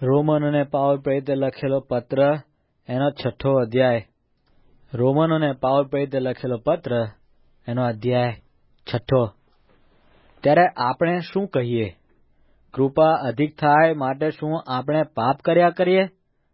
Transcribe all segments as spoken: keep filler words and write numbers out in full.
રોમનોને Paul પ્રેરિતે લખેલો પત્ર એનો છઠ્ઠો અધ્યાય. રોમનોને પાઉલ પ્રેરિતે લખેલો પત્ર એનો અધ્યાય છઠ્ઠો. ત્યારે આપણે શું કહીએ? કૃપા અધિક થાય માટે શું આપણે પાપ કર્યા કરીએ?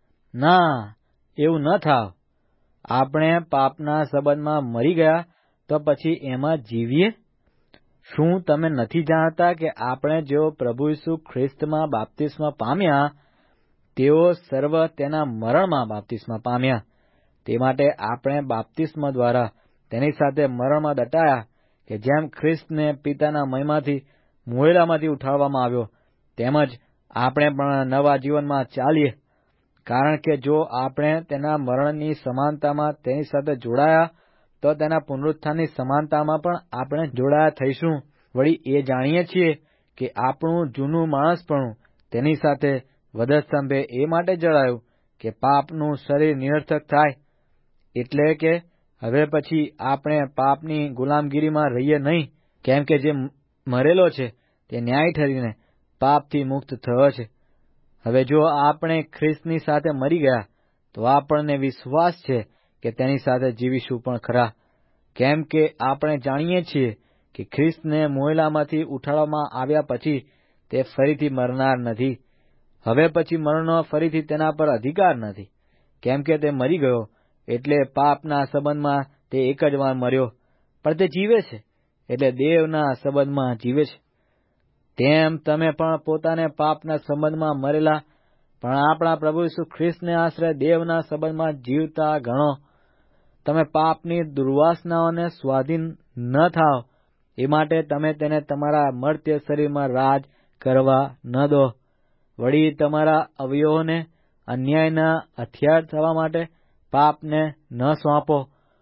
ના, એવું ન થાવ. આપણે પાપના સંબંધમાં મરી ગયા તો પછી એમાં જીવીએ? શું તમે નથી જાણતા કે આપણે જેઓ પ્રભુ ઈસુ ખ્રિસ્તમાં બાપ્તિસ્મા પામ્યા તેઓ સર્વ તેના મરણમાં બાપ્તિસ્મા પામ્યા. તે માટે આપણે બાપ્તિસ્મા દ્વારા તેની સાથે મરણમાં દટાયા, કે જેમ ખ્રિસ્તને પિતાના મહિમાથી મુએલામાંથી ઉઠાડવામાં આવ્યો, તેમજ આપણે પણ નવા જીવનમાં ચાલીએ. કારણ કે જો આપણે તેના મરણની સમાનતામાં તેની સાથે જોડાયા, તો તેના પુનરુત્થાનની સમાનતામાં પણ આપણે જોડાયા થઈશું. વળી એ જાણીએ છીએ કે આપણું જૂનું માણસપણું તેની સાથે વધસ્તંભે એ માટે જડાયું કે પાપનું શરીર નિરર્થક થાય, એટલે કે હવે પછી આપણે પાપની ગુલામગીરીમાં રહીએ નહીં. કેમ કે જે મરેલો છે તે ન્યાય ઠરીને પાપથી મુક્ત થયો છે. હવે જો આપણે ખ્રિસ્તની સાથે મરી ગયા તો આપણને વિશ્વાસ છે કે તેની સાથે જીવીશું પણ ખરા. કેમ કે આપણે જાણીએ છીએ કે ખ્રિસ્તને મુએલામાંથી ઉઠાડવામાં આવ્યા પછી તે ફરીથી મરનાર નથી. હવે પછી મરણનો ફરીથી તેના પર અધિકાર નથી. કેમ કે તે મરી ગયો, એટલે પાપના સંબંધમાં તે એક જ વાર મર્યો, પણ તે જીવે છે, એટલે દેવના સંબંધમાં જીવે છે. તેમ તમે પણ પોતાને પાપના સંબંધમાં મરેલા, પણ આપણા પ્રભુ ઈસુ ખ્રિસ્તને આશ્રય દેવના સંબંધમાં જીવતા ગણો. તમે પાપની દુર્વાસનાઓને સ્વાધીન ન થાવ એ માટે તમે તેને તમારા મર્ત્ય શરીરમાં રાજ કરવા ન દો. વળી તમારા અવયવોને અન્યાયના હથિયાર થવા માટે પાપને ન સોંપો,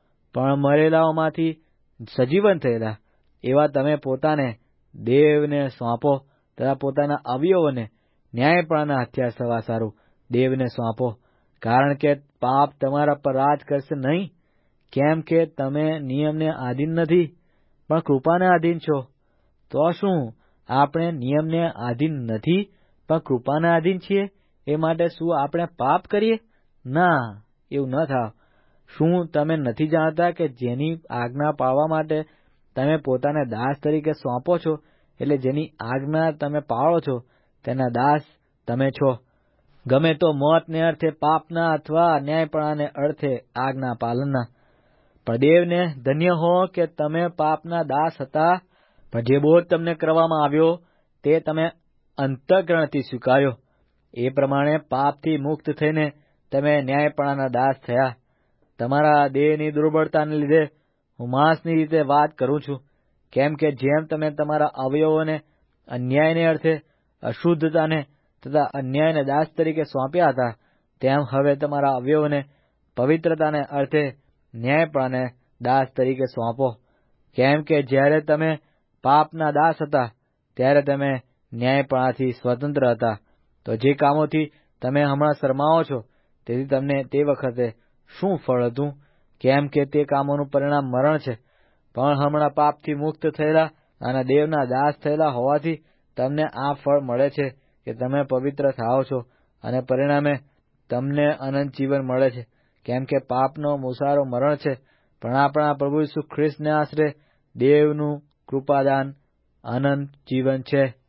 પણ મરેલાઓમાંથી સજીવન થયેલા એવા તમે પોતાને દેવને સોંપો, તથા પોતાના અવયવોને ન્યાયપણાના હથિયાર થવા સારું દેવને સોંપો. કારણ કે પાપ તમારા પર રાજ કરશે નહીં. કેમ કે તમે નિયમને આધીન નથી, પણ કૃપાને આધીન છો. તો શું આપણે નિયમને આધીન નથી, પણ કૃપાને આધીન છીએ? એ માટે શું આપણે પાપ કરીએ? ના, એવું ન થાવ. શું તમે નથી જાણતા કે જેની આજ્ઞા પાળવા માટે તમે પોતાને દાસ તરીકે સોંપો છો, એટલે જેની આજ્ઞા તમે પાળો છો તેના દાસ તમે છો. ગમે તો મોતને અર્થે પાપના અથવા અન્યાયપણાને અર્થે આજ્ઞા પાલનના. પણ દેવને ધન્ય હો કે તમે પાપના દાસ હતા, પણ જે બોધ તમને કરવામાં આવ્યો તે તમે અંતઃકરણથી સ્વીકાર્યો. એ પ્રમાણે પાપથી મુક્ત થઈને તમે ન્યાયપણાના દાસ થયા. તમારા દેહની દુર્બળતાને લીધે હું માંસની રીતે વાત કરું છું. કેમ કે જેમ તમે તમારા અવયવોને અન્યાયને અર્થે અશુદ્ધતાને તથા અન્યાયને દાસ તરીકે સોંપ્યા હતા, તેમ હવે તમારા અવયવોને પવિત્રતાને અર્થે ન્યાયપણાને દાસ તરીકે સોંપો. કેમ કે જ્યારે તમે પાપના દાસ હતા ત્યારે તમે ન્યાયપણાથી સ્વતંત્ર હતા. તો જે કામોથી તમે હમણાં શરમાવો છો તેથી તમને તે વખતે શું ફળ હતું? કેમ કે તે કામોનું પરિણામ મરણ છે. પણ હમણાં પાપથી મુક્ત થયેલા અને દેવના દાસ થયેલા હોવાથી તમને આ ફળ મળે છે કે તમે પવિત્ર થાઓ છો, અને પરિણામે તમને અનંત જીવન મળે છે. કેમ કે પાપનો મુસારો મરણ છે, પણ આપણા પ્રભુ ઈસુ ખ્રિસ્તને આશરે દેવનું કૃપાદાન અનંત જીવન છે.